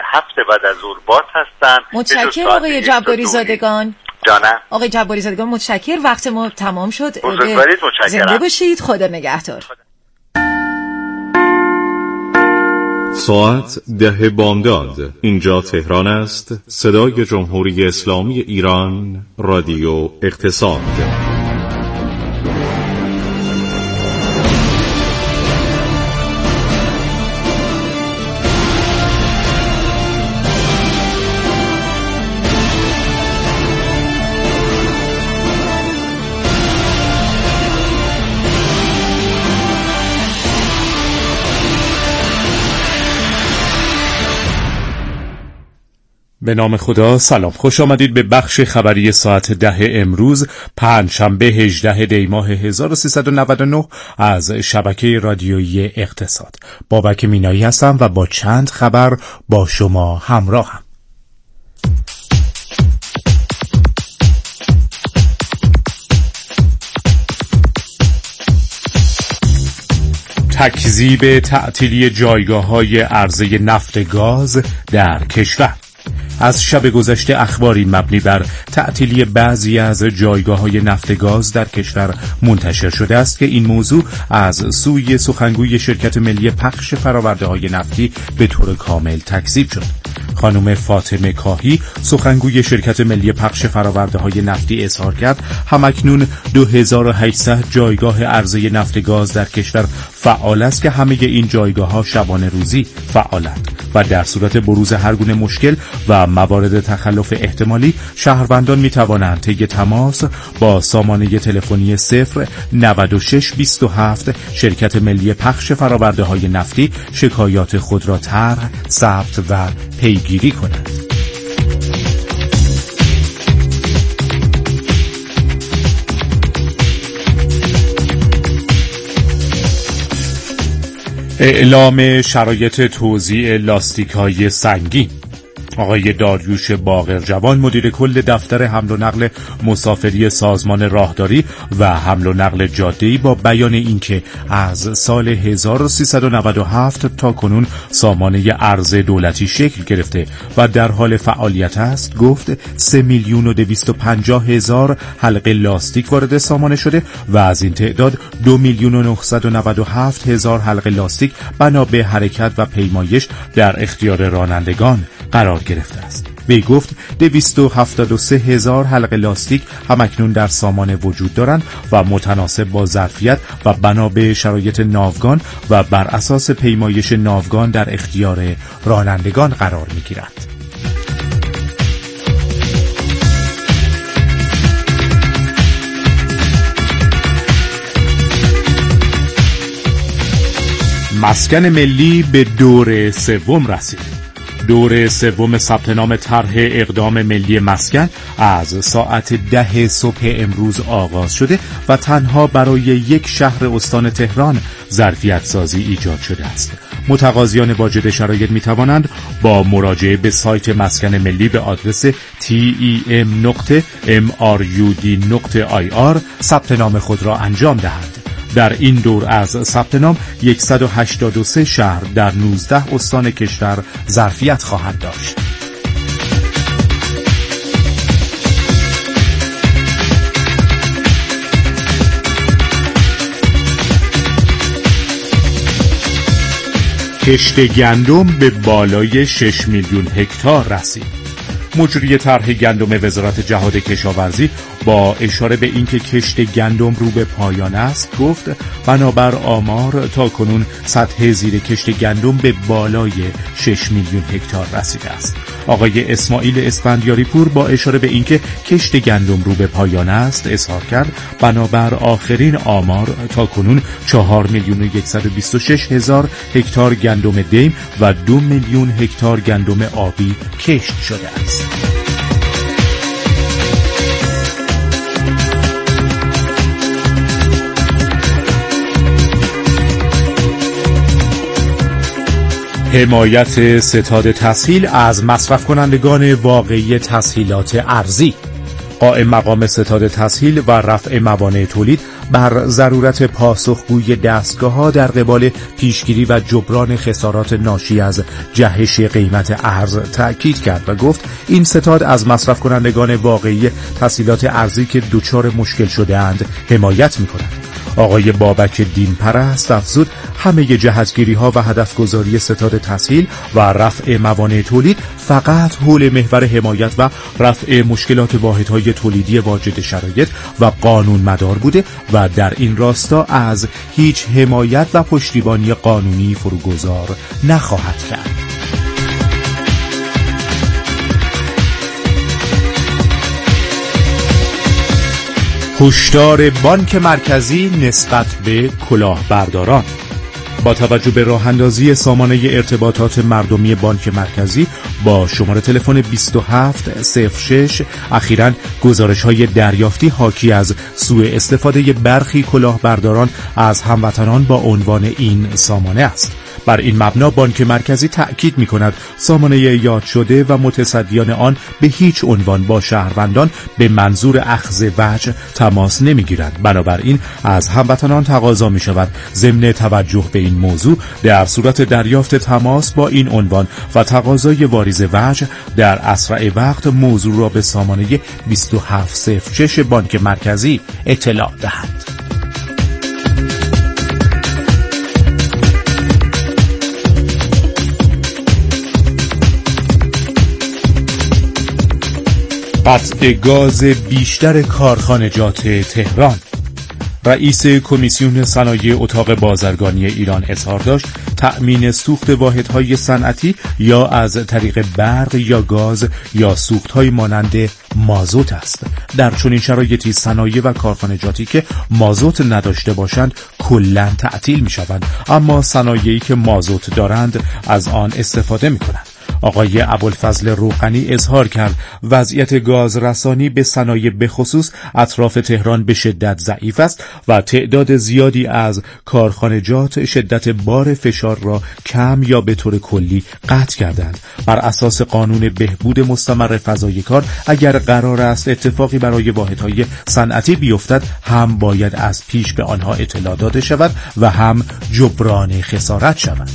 7 بعد از ظهر باز هستن. متشکرم آقای جباری زادگان. جانم آقای جباری زادگان متشکرم، وقت ما تمام شد. بزرگوارید، متشکرم. زنده باشید، خدا نگهدار. ساعت 10 بامداد. اینجا تهران است. صدای جمهوری اسلامی ایران، رادیو اقتصاد. به نام خدا. سلام، خوش آمدید به بخش خبری ساعت 10 امروز پنجشنبه 18 دی ماه 1399 از شبکه رادیویی اقتصاد. بابک مینایی هستم و با چند خبر با شما همراهم. تکذیب تعطیلی جایگاه‌های عرضه نفت گاز در کشور. از شب گذشته اخباری مبنی بر تعطیلی بعضی از جایگاه‌های نفت گاز در کشور منتشر شده است که این موضوع از سوی سخنگوی شرکت ملی پخش فرآورده‌های نفتی به طور کامل تکذیب شد. خانم فاطمه کاهی سخنگوی شرکت ملی پخش فرآورده‌های نفتی اظهار کرد همکنون 2800 جایگاه عرضه نفت گاز در کشور فعال است که همه این جایگاه‌ها شبانه روزی فعالند و در صورت بروز هر گونه مشکل و موارد تخلف احتمالی شهروندان می‌توانند طی تماس با سامانه تلفنی 09627 شرکت ملی پخش فرآورده‌های نفتی شکایات خود را طرح، ثبت و پیگیری کنند. اعلام شرایط توزیع لاستیک‌های سنگین. آقای داریوش باقرجوان مدیر کل دفتر حمل و نقل مسافری سازمان راهداری و حمل و نقل جاده‌ای با بیان اینکه از سال 1397 تا کنون سامانه ارز دولتی شکل گرفته و در حال فعالیت است گفت 3,250,000 حلقه لاستیک وارد سامانه شده و از این تعداد 2,997,000 حلقه لاستیک بنا به حرکت و پیمایش در اختیار رانندگان قرار گرفته است. وی گفت 273,000 حلقه لاستیک همکنون در سامانه وجود دارند و متناسب با ظرفیت و بنا به شرایط ناوگان و بر اساس پیمایش ناوگان در اختیار رانندگان قرار می‌گیرند. مسکن ملی به دور سوم رسید. دور سوم ثبت نام طرح اقدام ملی مسکن از ساعت 10 صبح امروز آغاز شده و تنها برای یک شهر استان تهران ظرفیت سازی ایجاد شده است. متقاضیان واجد شرایط می توانند با مراجعه به سایت مسکن ملی به آدرس tem.mrud.ir ثبت نام خود را انجام دهند. در این دور از ثبت نام 183 شهر در 19 استان کشور ظرفیت خواهند داشت. کشت گندم به بالای 6 میلیون هکتار رسید. مجری طرح گندم وزارت جهاد کشاورزی با اشاره به اینکه کشت گندم رو به پایان است گفت بنابر آمار تا کنون سطح زیر کشت گندم به بالای 6 میلیون هکتار رسیده است. آقای اسماعیل اسفندیاری پور با اشاره به اینکه کشت گندم رو به پایان است اظهار کرد بنابر آخرین آمار تا کنون 4,126,000 هکتار گندم دیم و 2 میلیون هکتار گندم آبی کشت شده است. حمایت ستاد تسهیل از مصرف کنندگان واقعی تسهیلات ارزی. قائم مقام ستاد تسهیل و رفع موانع تولید بر ضرورت پاسخگوی دستگاه‌ها در قبال پیشگیری و جبران خسارات ناشی از جهش قیمت ارز تأکید کرد و گفت این ستاد از مصرف کنندگان واقعی تسهیلات ارزی که دچار مشکل شده‌اند حمایت می‌کند. آقای بابک دین پرست افزود همه جهتگیری‌ها و هدفگذاری ستاد تسهیل و رفع موانع تولید فقط حول محور حمایت و رفع مشکلات واحدهای تولیدی واجد شرایط و قانون مدار بوده و در این راستا از هیچ حمایت و پشتیبانی قانونی فروگذار نخواهد کرد. هشدار بانک مرکزی نسبت به کلاهبرداران. با توجه به راه‌اندازی سامانه ارتباطات مردمی بانک مرکزی با شماره تلفن 2706 اخیراً گزارش‌های دریافتی حاکی از سوء استفاده برخی کلاهبرداران از هموطنان با عنوان این سامانه است. بر این مبنا بانک مرکزی تأکید می‌کند سامانه یاد شده و متصدیان آن به هیچ عنوان با شهروندان به منظور اخذ وجه تماس نمی‌گیرند. بنابراین از هموطنان تقاضا می‌شود ضمن توجه به این موضوع در صورت دریافت تماس با این عنوان و تقاضای واریز وجه در اسرع وقت موضوع را به سامانه 2706 بانک مرکزی اطلاع دهند. قطع گاز بیشتر کارخانجات تهران. رئیس کمیسیون صنایع اتاق بازرگانی ایران اظهار داشت تأمین سوخت واحدهای صنعتی یا از طریق برق یا گاز یا سوخت‌های مانند مازوت است. در چنین شرایطی صنایع و کارخانجاتی که مازوت نداشته باشند کلاً تعطیل می‌شوند، اما صنایعی که مازوت دارند از آن استفاده می‌کنند. آقای ابوالفضل روغنی اظهار کرد وضعیت گازرسانی به صنایع به خصوص اطراف تهران به شدت ضعیف است و تعداد زیادی از کارخانجات شدت بار فشار را کم یا به طور کلی قطع کردند. بر اساس قانون بهبود مستمر فضای کار اگر قرار است اتفاقی برای واحدهای صنعتی بیفتد هم باید از پیش به آنها اطلاع داده شود و هم جبران خسارت شود.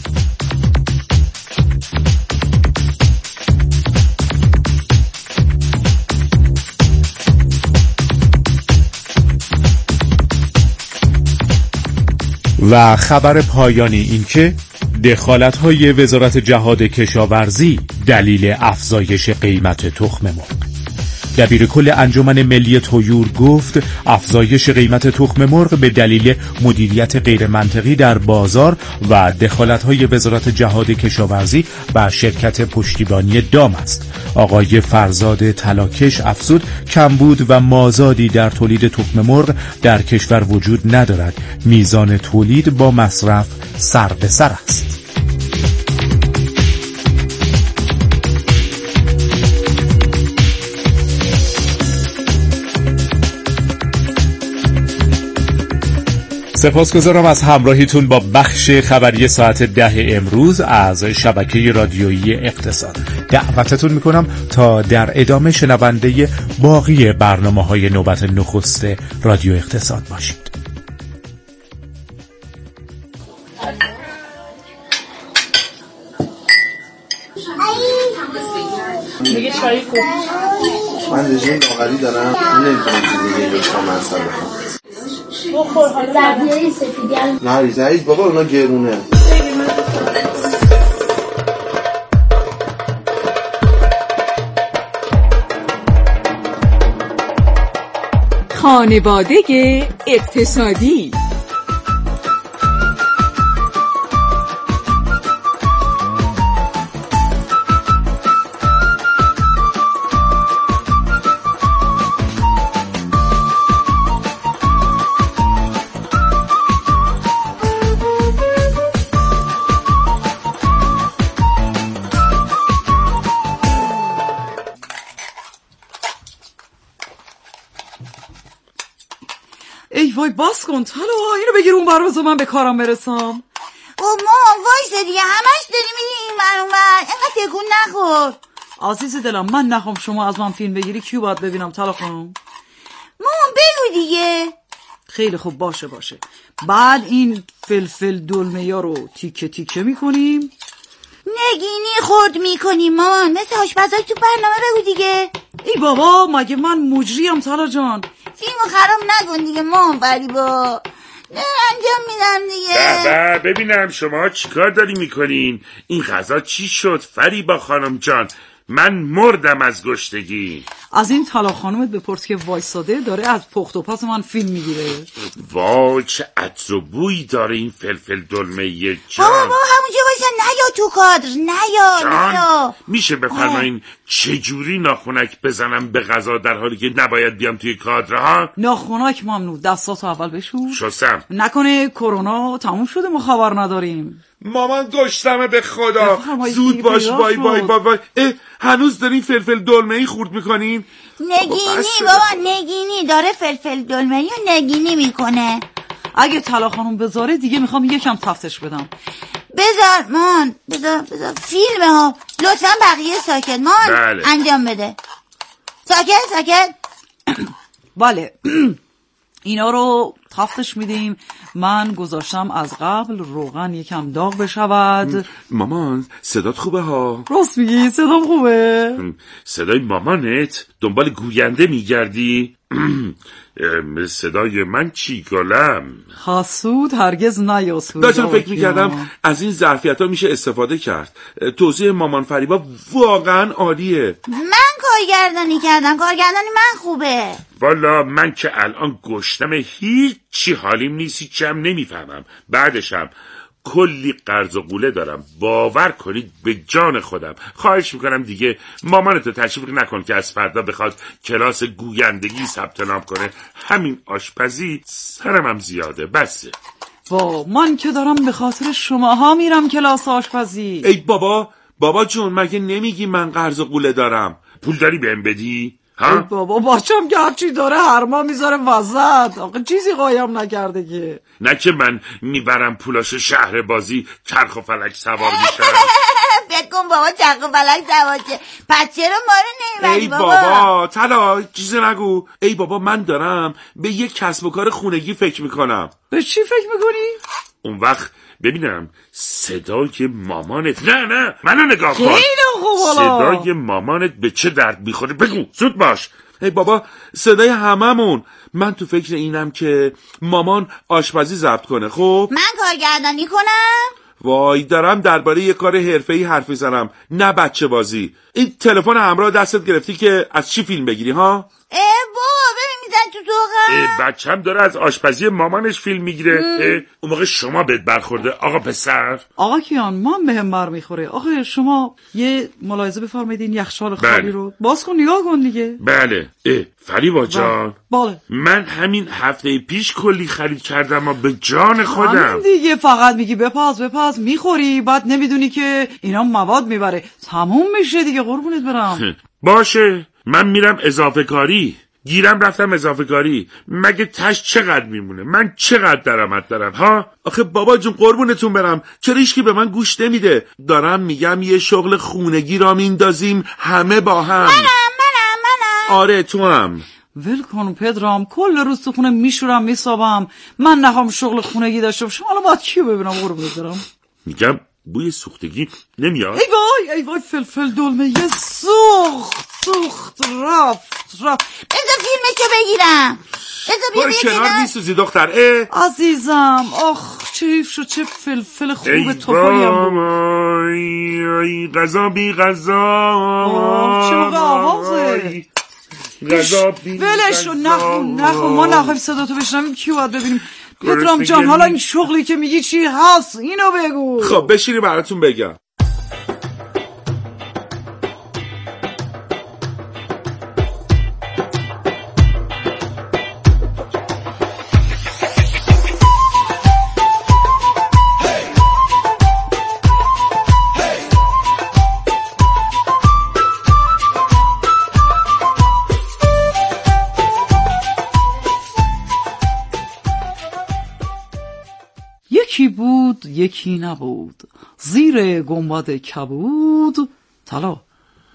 و خبر پایانی این که دخالت‌های وزارت جهاد کشاورزی دلیل افزایش قیمت تخم مرغ. دبیر کل انجمن ملی طیور گفت افزایش قیمت تخم مرغ به دلیل مدیریت غیر منطقی در بازار و دخالت‌های وزارت جهاد کشاورزی و شرکت پشتیبانی دام است. آقای فرزاد طلاکش افزود کمبود و مازادی در تولید تخم مرغ در کشور وجود ندارد. میزان تولید با مصرف سر به سر است. سپاسگزارم از همراهیتون با بخش خبری ساعت 10 امروز از شبکه رادیویی اقتصاد. دعوتتون میکنم تا در ادامه شنونده باقی برنامه‌های نوبت نخست رادیو اقتصاد باشید. میگه چای کو؟ من رژیم لاغری دارم، نمیتونم چیزی دیگه جز مصرف کنم. بخور حالا زبیایی سفیدی نه ریزه بابا اونا گرونه. خانواده اقتصادی. ای وای باز کن تلو، اینو بگیر اون بر من به کارم برسم. مامان وایسه دیگه، همش داری میری این ور اون ور، اینقدر تکون نخور. عزیز دلم من نخوام شما از من فیلم بگیری، کیو باید ببینم تلا خانم؟ مامان بگو دیگه. خیلی خوب، باشه. بعد این فلفل دلمه ها رو تیکه تیکه میکنیم. نگینی خورد میکنیم مامان، مثل آشپزای تو برنامه بگو دیگه. ای بابا مگه من مجریم طلا جان؟ فیلمو خراب نکن دیگه مامان فریبا، انجام میدم دیگه. ببینم شما چیکار داری میکنین؟ این غذا چی شد فریبا خانم جان؟ من مردم از گشتگی. از این طلا خانومت بپرس که وایساده داره از پخت و پاس من فیلم میگیره. وای چه عطر و بوی داره این فلفل دلمه جان. بابا همونجا باشن، نیا تو کادر، نیا. میشه بفرمایین چجوری ناخونک بزنم به غذا در حالی که نباید بیام توی کادر ها؟ ناخونک ممنوع، دستاتو اول بشور. شستم. نکنه کرونا تموم شده ما خبر نداریم. مامان گشتمه به خدا. زود باش. وای هنوز دارین فلفل دلمه‌ای خورد میکنین؟ نگینی بابا، نگینی داره فلفل دلمه‌ای و نگینی میکنه. اگه طلا خانم بذاره دیگه میخوام یکم تفتش بدم. بذار مان، بذار فیلمه ها لطفا. بقیه ساکت مان. بله. انجام بده. ساکت. بله. اینا رو تفتش میدیم. من گذاشتم از قبل روغن یکم داغ بشود. مامان صدات خوبه ها؟ راست میگی صدام خوبه؟ صدای مامانت دنبال گوینده میگردی؟ صدای من چی گلم؟ حسود هرگز نیاسود. داشتم فکر میکردم از این ظرفیت ها میشه استفاده کرد. توضیح مامان فریبا واقعا عالیه. من کارگردانی کردم، کارگردانی من خوبه. والا من که الان گشتم هیچی حالیم نیست، هیچم نمیفهمم. بعدشم کلی قرض و قوله دارم، باور کنید به جان خودم. خواهش میکنم دیگه مامانتو تشویق نکن که از فردا بخواد کلاس گویندگی ثبت نام کنه. همین آشپزی سرمم زیاده بسه. من که دارم به خاطر شماها میرم کلاس آشپزی. ای بابا جون مگه نمیگی من قرض و قوله دارم؟ پول داری بهم بدی؟ ای بابا بچم که هرچی داره هر ماه میذاره وسط. آقا چیزی قایم نکرده که. نه که من میبرم پولاشو شهر بازی چرخ و فلک سوار میشم. فکر کن بابا چرخ و فلک سوار چه؟ پس چرا ما رو نمیبری بابا؟ ای بابا طلا چیزی نگو. ای بابا من دارم به یک کسب و کار خونگی فکر میکنم. به چی فکر میکنی؟ اون وقت ببینم صدای مامانت. نه منو نگاه کن. صدای مامانت به چه درد میخوره بگو زود باش. ای بابا صدای هممون. من تو فکر اینم که مامان آشپزی ضبط کنه. خب من کارگردانی کنم؟ وای دارم درباره یه کار حرفه‌ای حرف میزنم، نه بچه بازی. این تلفن همراه دستت گرفتی که از چی فیلم بگیری ها؟ بابا ببین میزن تو دوغم. بچم داره از آشپزی مامانش فیلم میگیره. اون موقع شما بهت برخورده آقا پسر؟ آقا کیان من بهم بر میخوره. آقا شما یه ملاحظه بفرمایید این یخچال خالی رو باز کن نگاه کن دیگه. بله. فریبا جان. بله. من همین هفته پیش کلی خرید کردم و به جان خودم. همین دیگه فقط میگی بپز میخوری بعد نمیدونی که اینا مواد میبره. تموم میشه دیگه قربونت برم. باشه من میرم اضافه کاری. گیرم رفتم اضافه کاری. مگه تش چقدر میمونه؟ من چقدر درآمد دارم ها؟ آخه بابا جون قربونتون برم چرا هیچکی به من گوش نمیده؟ دارم میگم یه شغل خونگی را میندازیم همه با هم. منم آره تو هم. ول کن پدرام، کل روز تو خونه میشورم میسابم. من نخوام شغل خونگی داشته باشم. حالا باید کیو ببینم قربونت برم؟ میگم بوی سوختگی نمیاد. ای وای فلفل دلمه یه سوخت رفت. بذار فیلمشو بگیرم. برو کنار میسوزی دختر. عزیزم چه حیف شد. چه فلفل خوب توپلی هم ای غذا بی غذا. چه موقع آوازه غذا بی غذا. ولشو نخون ما نخواهیم صدا تو بشنویم. کیو باید ببینیم؟ پدرام جان حالا این شغلی که میگی چی هست اینو بگو. خب بشینی براتون بگم. یکی بود یکی نبود، زیر گنبد کبود. طلا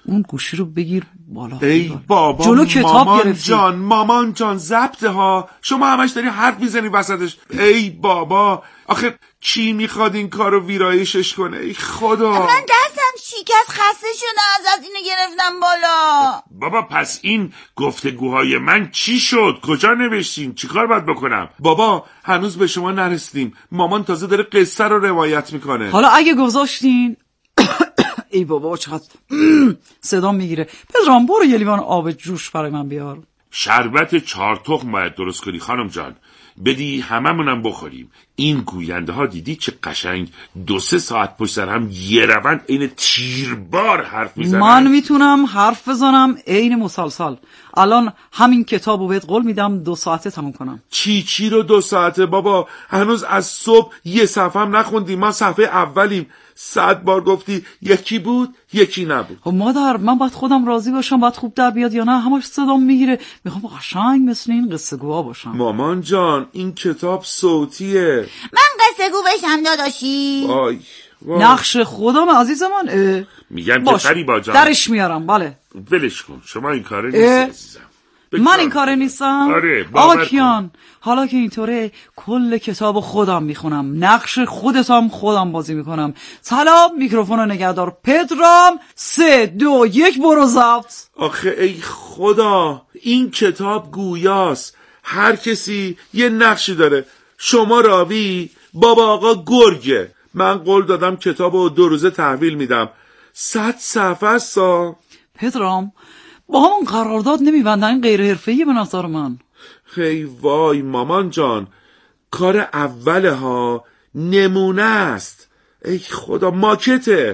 اون گوشی رو بگیر بالا. ای بابا، جلو کتاب مامان جان ضبطه ها، شما همش داری حرف میزنی وسطش. ای بابا، آخه کی میخواد این کارو ویرایشش کنه؟ ای خدا، من دستم شکست، خسته شدم از اینو گرفتم بالا. بابا پس این گفتگوهای من چی شد؟ کجا نوشتین؟ چی کار باید بکنم؟ بابا هنوز به شما نرسیدیم، مامان تازه داره قصه رو روایت میکنه. حالا اگه گذاشتین ای بابا چقدر صدا میگیره. پدرام برو یه لیوان آب جوش برای من بیار. شربت 4 تخم باید درست کنی خانم جان، بدی هممونم بخوریم. این گوینده ها دیدی چه قشنگ 2-3 ساعت پشت سر هم یه روند عین تیربار حرف میزنن. من میتونم حرف بزنم عین مسلسل. الان همین کتابو بهت قول میدم 2 ساعته تموم کنم. چی رو 2 ساعته بابا؟ هنوز از صبح یه صفحه هم نخوندیم، ما صفحه اولیم. 100 بار گفتی یکی بود یکی نبود. خب مادر، من باید خودم راضی باشم، باید خوب در بیاد یا نه؟ همش صدام میگیره. میخوام قشنگ مثل این قصه گوها باشم. مامان جان این کتاب صوتیه. من قصه گو بشم داداشی. وای نقش خودم عزیز من. میگم که قریبا جان درش میارم. بله ولش کن، شما این کاره نیستی عزیزم. من این کاره نیستم. آره آقا کیان، حالا که اینطوره کل کتاب خودم میخونم، نقش خودتم خودم بازی میکنم. سلام، میکروفون رو نگه دار. پدرام 3 2 1 برو ضبط. آخه ای خدا، این کتاب گویاست، هر کسی یه نقشی داره. شما راوی، بابا آقا گرگه. من قول دادم کتابو 2 روزه تحویل میدم. 100 صفحه است. پدرام با همون قرارداد نمیبندن، غیر حرفه‌ایه به نظر من. خیلی وای مامان جان، کار اوله ها، نمونه است. ای خدا، ماکته.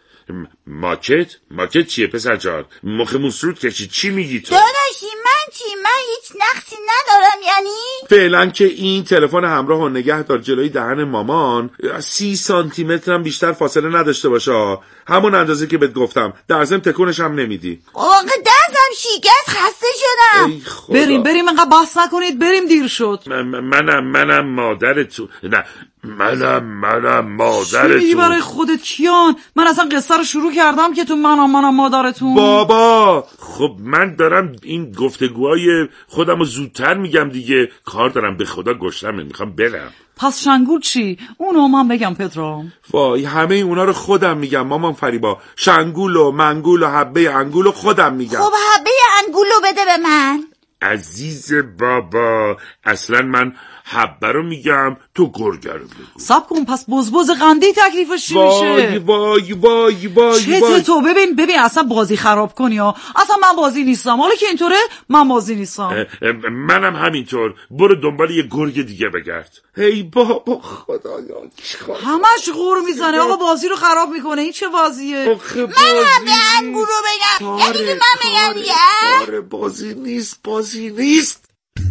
ماکت چیه پسر جان؟ مخ موسرود کشی، چی میگی تو؟ داداشی من چی؟ من هیچ نقشی ندارم یعنی؟ فعلا که این تلفن همراه و نگه دار جلوی دهن مامان. 30 سانتی متر هم بیشتر فاصله نداشته باشه، همون اندازه که بهت گفتم. در ضمن تکونش هم نمیدی. واقعا دستم شکست، خسته شدم. ای خدا. بریم انقدر بحث نکنید، بریم دیر شد. منم مادر تو. نه منم مادر تو. چی برای خودت کیان؟ من اصلا قصه رو شروع کردم که تو منم مادرتون. بابا خب من دارم این گفتگوهای خودم رو زودتر میگم دیگه، کار دارم، به خدا گشتمه، میخوام برم. پس شنگول چی؟ اونو من بگم پدرام؟ وای همه اونا رو خودم میگم مامان فریبا. شنگول و منگول و حبه انگول و خودم میگم. خب حبه انگول رو بده به من. عزیز بابا، اصلا من حبه رو میگم، تو گرگه رو بگو. سب کن، پس بزبز قندی تکلیفش چی میشه؟ وای چه تو؟ ببین اصلا بازی خراب کنی ها. اصلا من بازی نیستم، حالا که اینطوره من بازی نیستم. منم همینطور. برو دنبال یه گرگ دیگه بگرد. ای بابا خدایا، همش غور میزنه آقا، بازی رو خراب میکنه. این چه بازیه؟ من هم به انگور رو بگم. یعنی که من بگم دیگه بازی نیست.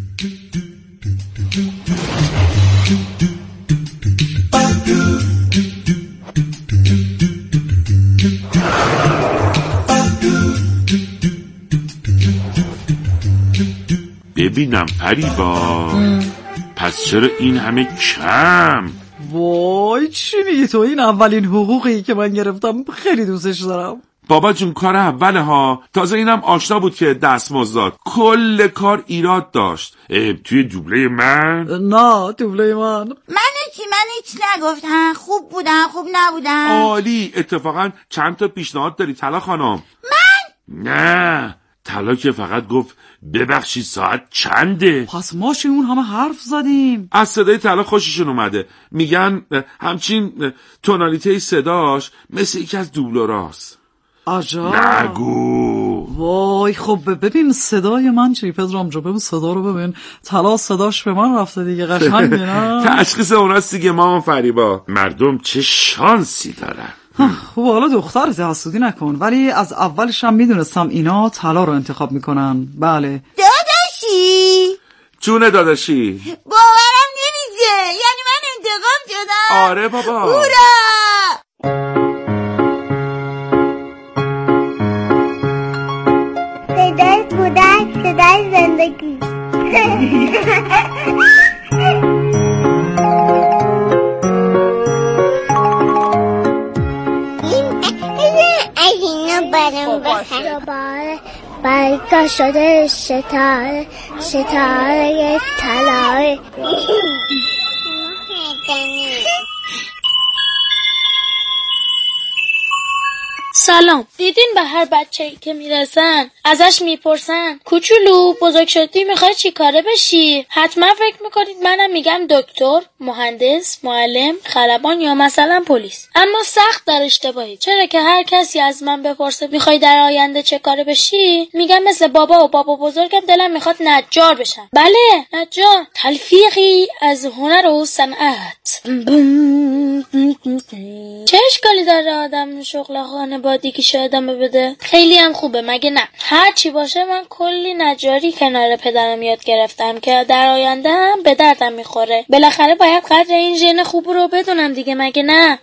ببینم فریبا، پس چرا این همه کم؟ وای چی میگی تو؟ این اولین حقوقی که من گرفتم، خیلی دوستش دارم. بابا جون کار اوله ها، تازه اینم آشنا بود که دستمزد داد. کل کار ایراد داشت. توی دوبله من؟ نه دوبله من من هیچ نگفتم. خوب بودن، خوب نبودن. عالی. اتفاقا چند تا پیشنهاد داری طلا خانم؟ من؟ نه طلا که فقط گفت ببخشید ساعت چنده. پس ما چی اون همه حرف زدیم؟ از صدای طلا خوششون اومده. میگن همچین تونالیته صداش مثل یکی از دوبلوراست. عجب. نگو. وای خب ببین صدای من چی پدرام جا؟ ببین صدا رو ببین، طلا صداش به من رفته دیگه. قشنگه نه؟ تشخیص اوناست دیگه مامان فریبا. مردم چه شانسی دارن. خب حالا دخترت حسودی نکن، ولی از اولش هم میدونستم اینا طلا رو انتخاب میکنن. بله داداشی. جون داداشی. باورم نمیشه، یعنی من انتخاب شدم؟ آره بابا. هورا. صدای کودک، صدای زندگی. این از اینا برنامه بخیر. دوباره برگاه شده ستاره ستاره طلای. سلام. دیدین به هر بچه‌ای که میرسن ازش میپرسن کوچولو بزرگ شدی میخوای چی کاره بشی؟ حتما فکر میکنید منم میگم دکتر، مهندس، معلم، خلبان یا مثلا پلیس. اما سخت در اشتباهی، چرا که هر کسی از من بپرسه میخوای در آینده چه کاره بشی، میگم مثل بابا و بابا بزرگم دلم میخواد نجار بشم. بله، نجار، تلفیقی از هنر و صنعت. چه اشکالی داره آدم شغل خانوادگیشو ادامه بده؟ خیلی هم خوبه، مگه نه؟ هر چی باشه من کلی نجاری کنار پدرم یاد گرفتم که در آینده هم به دردم میخوره. بالاخره باید قدر این ژن خوب رو بدونم دیگه، مگه نه؟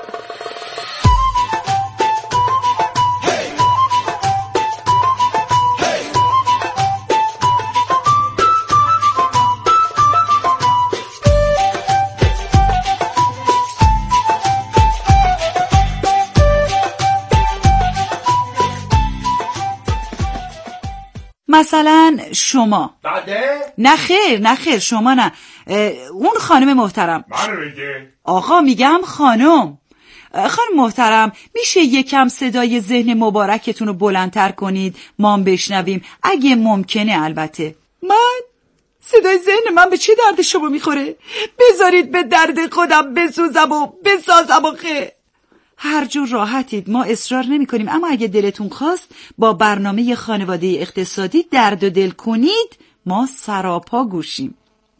مثلا شما. نه خیر شما نه، اون خانم محترم. منو بگه. آقا میگم خانم محترم، میشه یکم صدای ذهن مبارکتون رو بلندتر کنید ما هم بشنویم اگه ممکنه؟ البته من صدای ذهن من به چه درد شما میخوره؟ بذارید به درد خودم بسوزم و بسازم آخه. هر جور راحتید، ما اصرار نمی کنیم، اما اگه دلتون خواست با برنامه خانواده اقتصادی درد و دل کنید ما سراپا گوشیم.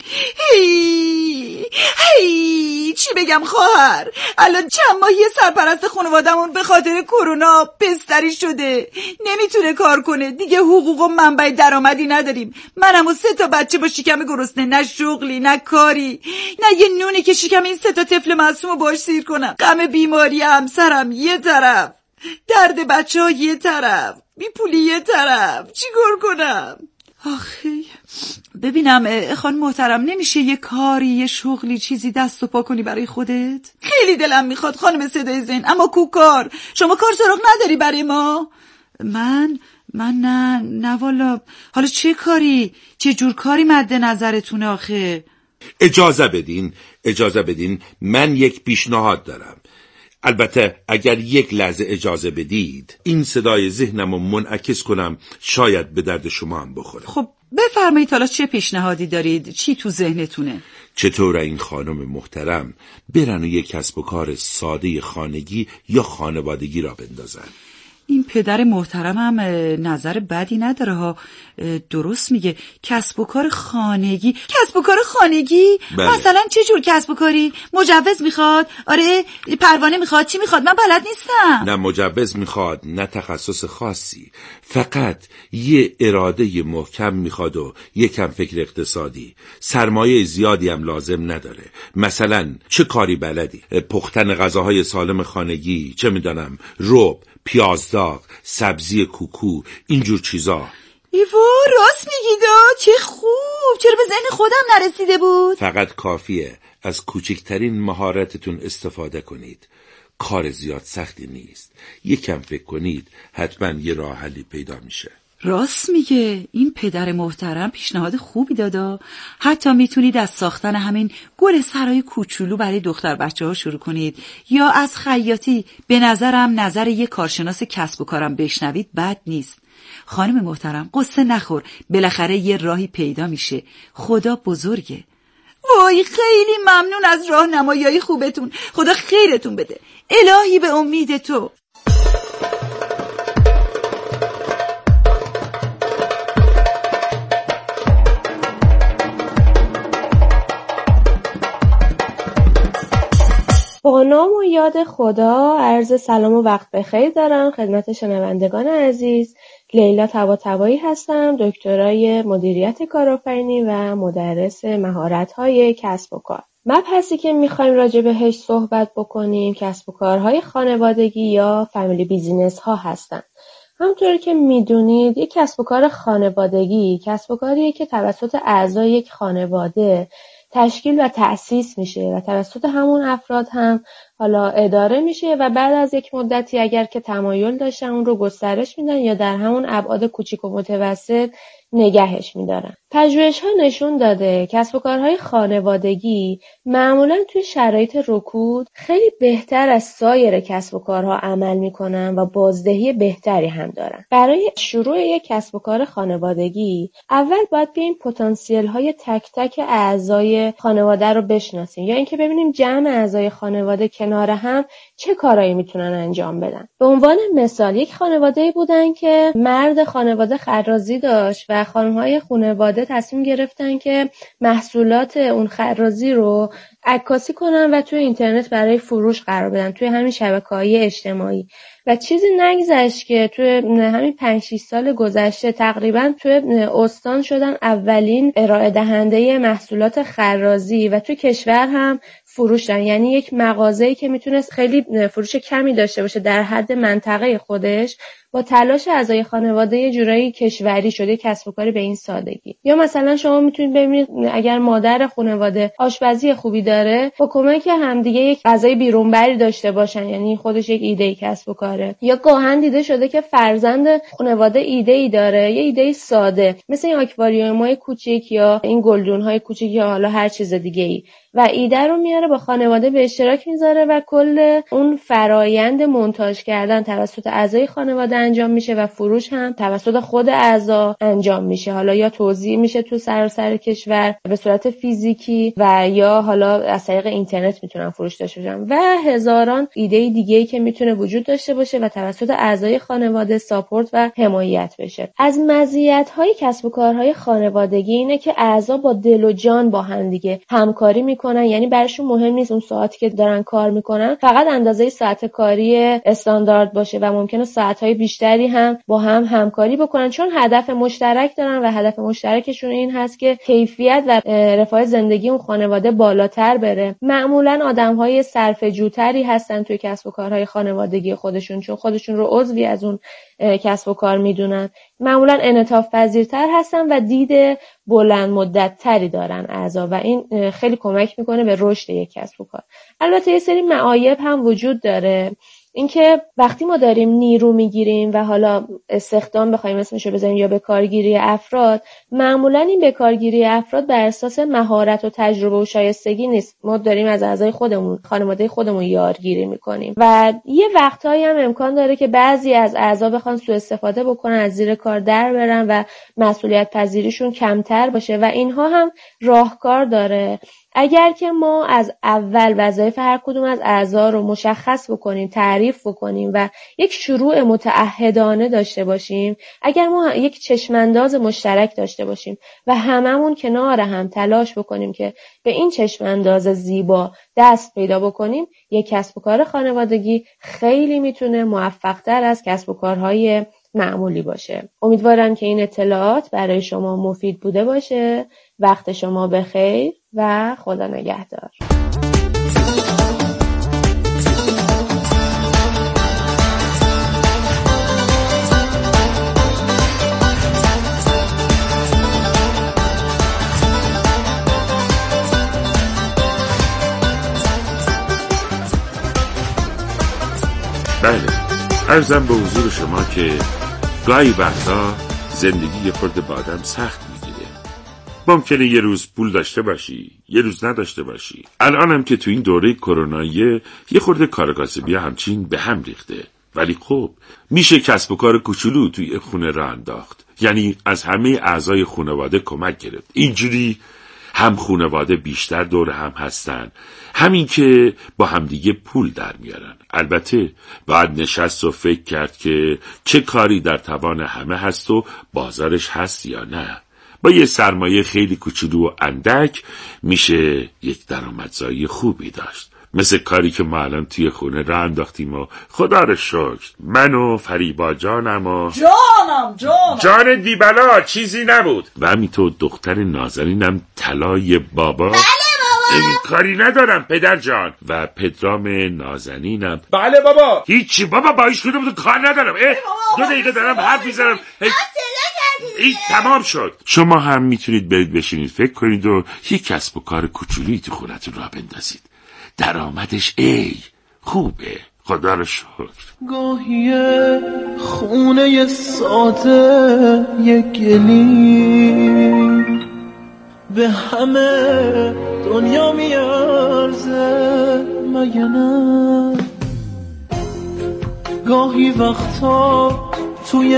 هی چی بگم خواهر، الان چند ماهی سرپرست خانوادمون به خاطر کرونا بستری شده، نمیتونه کار کنه دیگه، حقوق و منبع درآمدی نداریم. منم و 3 بچه با شکم گرسنه، نه شغلی نه کاری، نه یه نونی که شکم این 3 طفل معصومو باش سیر کنم. غم بیماری همسرم یه طرف، درد بچه‌ها یه طرف، بی پولی یه طرف، چیکار کنم؟ آخه ببینم خانم محترم، نمیشه یه کاری، یه شغلی، چیزی دست و پا کنی برای خودت؟ خیلی دلم میخواد خانم صدای ذهن، اما کار شما کار سراغ نداری برای ما؟ من نه والا. حالا چه کاری، چه جور کاری مد نظرتونه آخه؟ اجازه بدین من یک پیشنهاد دارم. البته اگر یک لحظه اجازه بدید این صدای ذهنمو منعکس کنم، شاید به درد شما هم بخوره. خب بفرمایید، حالا چه پیشنهادی دارید؟ چی تو ذهنتونه؟ چطور این خانم محترم برن و یک کسب و کار ساده خانگی یا خانوادگی را بندازن؟ این پدر محترم هم نظر بدی نداره ها، درست میگه. کسب و کار خانگی. بله. مثلا چه جور کسب و کاری؟ مجوز میخواد؟ آره پروانه میخواد؟ چی میخواد؟ من بلد نیستم. نه مجوز میخواد، نه تخصص خاصی، فقط یه اراده محکم میخواد و یکم فکر اقتصادی. سرمایه زیادی هم لازم نداره. مثلا چه کاری بلدی؟ پختن غذاهای سالم خانگی، چه میدانم رب، پیازداغ، سبزی کوکو، اینجور چیزا. راست میگیدا، چه خوب، چرا به ذهن خودم نرسیده بود؟ فقط کافیه از کوچکترین مهارتتون استفاده کنید. کار زیاد سختی نیست، یکم فکر کنید حتما یه راه حلی پیدا میشه. راست میگه، این پدر محترم پیشنهاد خوبی دادا. حتی میتونید از ساختن همین گل سرای کوچولو برای دختر بچه ها شروع کنید، یا از خیاطی. به نظرم نظر یک کارشناس کسب و کارم بشنوید بد نیست. خانم محترم قصه نخور، بالاخره یه راهی پیدا میشه. خدا بزرگه. وای خیلی ممنون از راهنمایی خوبتون، خدا خیرتون بده. الهی به امید تو. با نام و یاد خدا عرض سلام و وقت بخیر دارم خدمت شنوندگان عزیز. لیلا طباطبایی هستم، دکترای مدیریت کارآفرینی و مدرس مهارت‌های کسب و کار. مبحثی که می‌خوایم راجع بهش صحبت بکنیم کسب و کارهای خانوادگی یا فامیلی بیزینس ها هستن. همونطوری که میدونید یک کسب و کار خانوادگی کسب و کاریه که توسط اعضای یک خانواده تشکیل و تأسیس میشه و توسط همون افراد هم حالا اداره میشه و بعد از یک مدتی اگر که تمایل داشتن اون رو گسترش میدن یا در همون ابعاد کوچیک و متوسط نگهش میدارن. پژوهش‌ها نشون داده کسب و کارهای خانوادگی معمولاً توی شرایط رکود خیلی بهتر از سایر کسب و کارها عمل میکنن و بازدهی بهتری هم دارن. برای شروع یک کسب و کار خانوادگی اول باید بیایم پتانسیل‌های تک تک اعضای خانواده رو بشناسیم یا اینکه ببینیم جمع اعضای خانواده کنار هم چه کارایی میتونن انجام بدن. به عنوان مثال یک خانواده‌ای بودن که مرد خانواده خرازی داشت و خانم‌های خانواده تصمیم گرفتن که محصولات اون خرازی رو عکاسی کنن و توی اینترنت برای فروش قرار بدن توی همین شبکه‌های اجتماعی و چیزی نگذشت که توی همین 5-6 سال گذشته تقریبا توی استان شدن اولین ارائه دهنده محصولات خرازی و توی کشور هم فروش دادن. یعنی یک مغازه‌ای که میتونست خیلی فروش کمی داشته باشه در حد منطقه خودش با تلاش اعضای خانواده یه جورایی کشوری شده کسب و کاری به این سادگی. یا مثلا شما میتونید ببینید اگر مادر خانواده آشپزی خوبی داره با کمک همدیگه یک غذای بیرونبری داشته باشن، یعنی خودش یک ایده کسب و کاره. یا گاهن دیده شده که فرزند خانواده ایده‌ای داره، یه ایده ساده مثل این آکواریوم‌های کوچیک یا این گلدون‌های کوچیک یا حالا هر چیز دیگه‌ای و ایده رو میاره با خانواده به اشتراک میذاره و کل اون فرایند مونتاژ کردن توسط اعضای خانواده انجام میشه و فروش هم توسط خود اعضا انجام میشه. حالا یا توزیع میشه تو سراسر کشور به صورت فیزیکی و یا حالا از طریق اینترنت میتونن فروش داشته باشن و هزاران ایده دیگه‌ای که میتونه وجود داشته باشه و توسط اعضای خانواده ساپورت و حمایت بشه. از مزیت‌های کسب و کارهای خانوادگی اینه که اعضا با دل و جان با هم دیگه همکاری میکنن، یعنی براشون مهم نیست اون ساعتی که دارن کار میکنن فقط اندازه ساعت کاری استاندارد باشه و ممکنه ساعت‌های بیشتری هم با هم همکاری بکنن چون هدف مشترک دارن و هدف مشترکشون این هست که کیفیت و رفاه زندگی اون خانواده بالاتر بره. معمولاً آدم‌های صرفه‌جوتری هستن توی کسب و کارهای خانوادگی خودشون چون خودشون رو عضوی از اون کسب و کار میدونن. معمولاً انعطاف پذیرتر هستن و دید بلند مدت تری دارن اعضا و این خیلی کمک میکنه به رشد یک کسب و کار. البته یه سری معایب هم وجود داره، اینکه وقتی ما داریم نیرو میگیریم و حالا استخدام بخوایم اسمشو بزنیم یا به کارگیری افراد، معمولا این به کارگیری افراد بر اساس مهارت و تجربه و شایستگی نیست. ما داریم از اعضای خودمون، خانواده خودمون یارگیری میکنیم و یه وقتایی هم امکان داره که بعضی از اعضا بخوان سوء استفاده بکنن، از زیر کار در برن و مسئولیت پذیریشون کمتر باشه و اینها هم راهکار داره. اگر که ما از اول وظایف هر کدوم از اعضا رو مشخص بکنیم، تعریف بکنیم و یک شروع متعهدانه داشته باشیم، اگر ما یک چشمانداز مشترک داشته باشیم و هممون کنار هم تلاش بکنیم که به این چشمانداز زیبا دست پیدا بکنیم، یک کسب و کار خانوادگی خیلی میتونه موفق‌تر از کسب و کارهای معمولی باشه. امیدوارم که این اطلاعات برای شما مفید بوده باشه. وقت شما بخیر و خدا نگهدار. بله، عرضم به حضور شما که گاهی وقتا زندگی یه خورده با آدم سخت میگیره. ممکنه یه روز پول داشته باشی، یه روز نداشته باشی. الانم که تو این دوره کرونایی یه خورده کار کاسبی همچین به هم ریخته، ولی خب میشه کسب و کار کوچولو توی خونه راه انداخت. یعنی از همه اعضای خانواده کمک گرفت. اینجوری هم خانواده بیشتر دور هم هستن، همین که با همدیگه پول در میارن. البته باید نشست و فکر کرد که چه کاری در توان همه هست و بازارش هست یا نه. با یه سرمایه خیلی کوچولو و اندک میشه یک درآمدزایی خوبی داشت، مثل کاری که ما الان توی خونه راه انداختیم و خدا رو شکر من و فریبا جانم و جان دیبلا چیزی نبود و همینطور دختر نازنینم طلای بابا. بله بابا. کاری ندارم پدر جان. و پدرام نازنینم. بله بابا. هیچی بابا، با هیچ کدوم کار ندارم. 2 دقیقه دارم حرف میزنم. این تمام شد. شما هم میتونید برید بشینید فکر کنید و یک کسب و کار کوچولی تو خونتون راه بندازید. درآمدش خوبه، خدا رو شکر. گاهی خونه ساده یک گلی به همه دنیا میارزه مگه نه؟ گاهی وقتا توی